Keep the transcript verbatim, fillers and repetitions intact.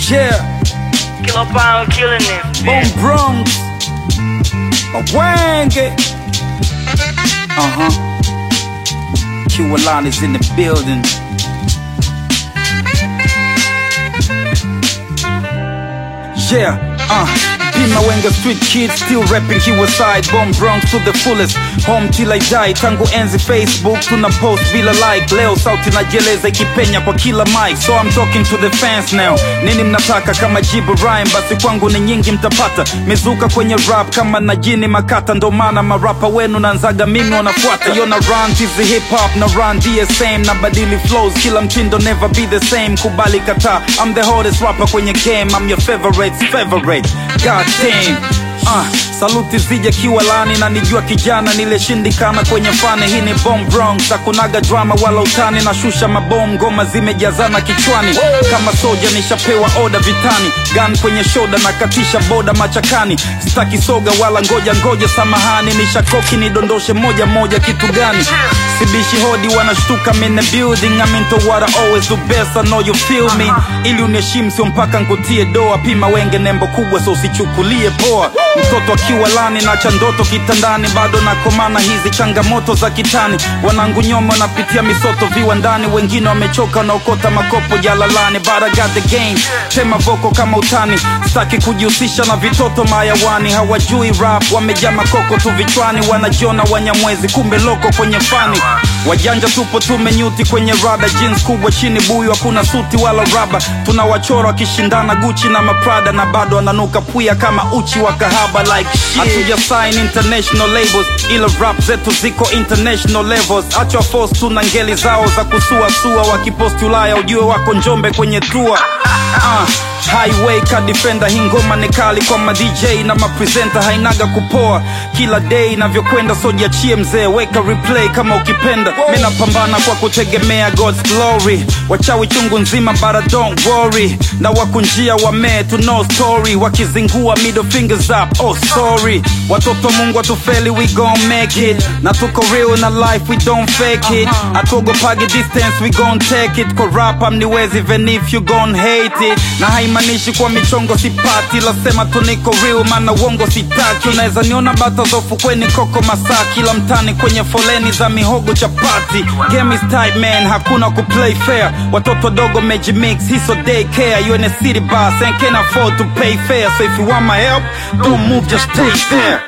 Yeah, Killer Pound killing this. Bone Bronx, Mawenge. Uh-huh. Q-Alon is in the building. Yeah, uh P Mawenge street kid, still rapping he was side. Bone Bronx to the fullest, home till I die. Tangu enzi Facebook, tuna post bila like. Leo sauti najeleza ikipenya kwa kila mic. So I'm talking to the fans now. Nini mnataka kama jibu rhyme? Basi kwangu ni nyingi mtapata. Mezuka kwenye rap kama na jini makata. Ndo maana marapa wenu nanzaga mimi wanafuata. Yo na run tizi hip hop na run D S M. Na badili flows, kila mtindo never be the same. Kubali kata, I'm the hottest rapper kwenye game. I'm your favorite, favorite. God damn. Uh, saluti zija Q-Alon na nijua kijana nileshindikana kwenye fane. Hii ni Bone Bronx, hakunaga drama wala utani. Na shusha mabomu, ngoma zimejazana kichwani. Kama soja nishapewa order vitani. Gun kwenye shoulder na katisha boda machakani. Staki soga wala ngoja ngoja samahani. Nishakoki nidondoshe moja moja kitu gani. Sibishi hodi wanashtuka I'm in the building. I'm into what I always do best, I know you feel me. Ili uniheshimu sio mpaka nkutie doa. P Mawenge nembo kubwa so usichukulie poa. Mtoto wa Q-Alon na chandoto kitandani. Bado nakomana hizi changamoto za kitani. Wanangu nyoma wanapitia misoto viwandani. Wengine wamechoka na ukota makopo jalalani. But I got the game, tema voko kama utani. Staki kujihusisha na vitoto mayawani. Hawajui rap, wamejaa makoko tu vichwani. Wanajiona wanyamwezi kumbe loko kwenye fani. Wajanja tupo tumenyuti kwenye rada. Jeans kubwa chini buyu, hakuna suti wala raba. Tunawachora kishindana Gucci na maprada. Na bado wananuka puya kama uchi wa kahaba like shit. Hatuja sign international labels, ila rap zetu ziko international levels. Acha force tuna ngeli zao za kusua sua. Wakiposti Ulaya ujue wako Njombe kwenye tour. Uh, highway ka defender, hii ngoma ni kali kwa ma D J na ma presenter. Hainaga kupoa kila day navyokwenda, so jiachie mzee, weka replay kama ukipenda. Mimi napambana kwa kutegemea God's glory. Wachawi chungu nzima but don't worry. Na wakunjia wame to no story. Wakizingua middle fingers up, oh sorry. Watoto Mungu atufeli, we gon' make it. Na tuko real na life, we don't fake it. Atogopagi distance, we gon' take it. Kwa rap amniwezi even if you gon' hate it. Na haimanishi kwa michongo sipati. Lasema tu niko real mana uongo sitaki. Unaweza niona bata zofu kweni koko masaki. La mtani kwenye foleni za mihogo chapati. Game is tight man, hakuna kuplay fair. Watoto dogo meji mix, hiso daycare. You in a city bus and can't afford to pay fair. So if you want my help, don't move, just stay there.